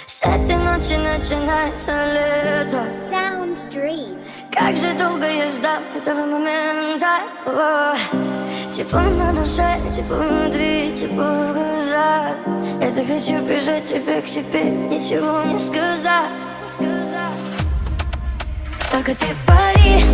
С этой ночи начинается лето. Sound Dream. Как же долго я ждал этого момента. О, тепло на душе, тепло внутри, тепло в глазах. Я захочу прижать тебя к себе, ничего не сказав. Только ты пари,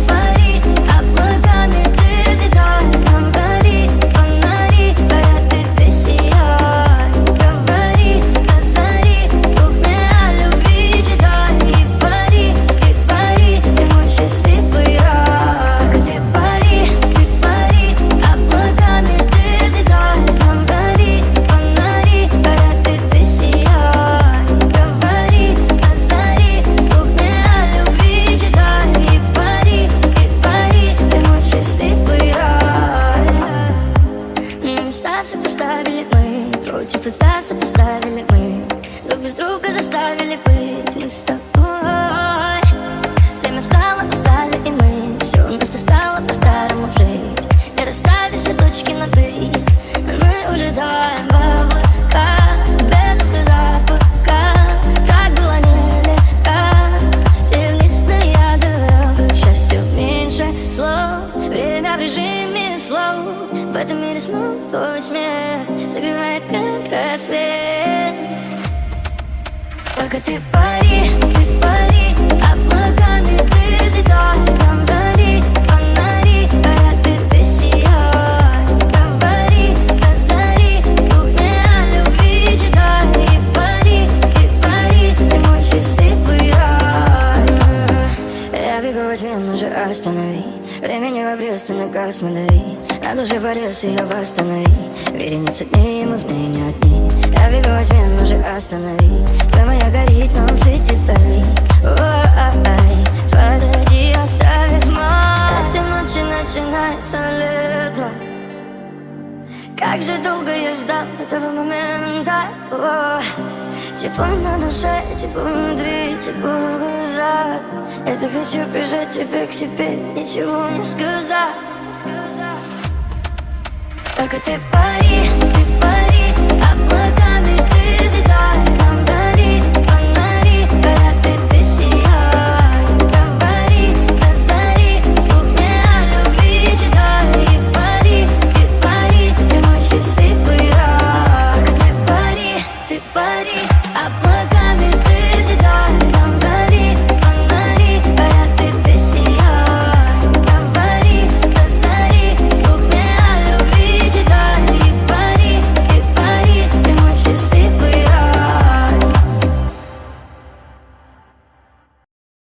облаками ты летай. Там гори, фонари, горят ты сияй. Говори, озари, звук мне о любви читай. И пари, ты мой счастливый рай. Только ты пари, облаками ты летай. Там гори, фонари, горят ты сияй. Говори, озари, звук мне о любви читай. И пари, ты мой счастливый рай. Места все поставили мы, против лица сопоставили мы, друг без друга заставили быть мы с тобой. Время встало, устали и мы, все вместе стало по-старому жить. Не расставив все точки над «и», мы улетаем в облака, без сказав пока. Так было нелегко, тернистая дорога, к счастью меньше слов. Время в режиме слов, в этом мире снов твой смех согревает как рассвет. Только ты пари, облаками ты летай. Там гори, фонари, горят ты сияй. Говори, озари, звук мне о любви читай. И пари, ты мой счастливый рай. Я бегу во тьме, но же останови. Времени в обрез, ты нагас, надави. На душе порез, ее восстанови. Вереница дней, мы в ней не одни. Я бегу во тьме, но же останови. Твоя моя горит, но он светит вдали. Ой, позади оставив мой. С этой ночи начинается лето. Как же долго я ждал этого момента. О, тепло на душе, тепло внутри, тепло в глазах. Я захочу прижать тебя к себе, ничего не сказав. Только ты пари, облаками ты летай. Там гори, фонари, горят ты сияй. Говори, озари, звук мне о любви читай. И пари, ты мой счастливый рай. Только ты пари, облаками ты летай. Там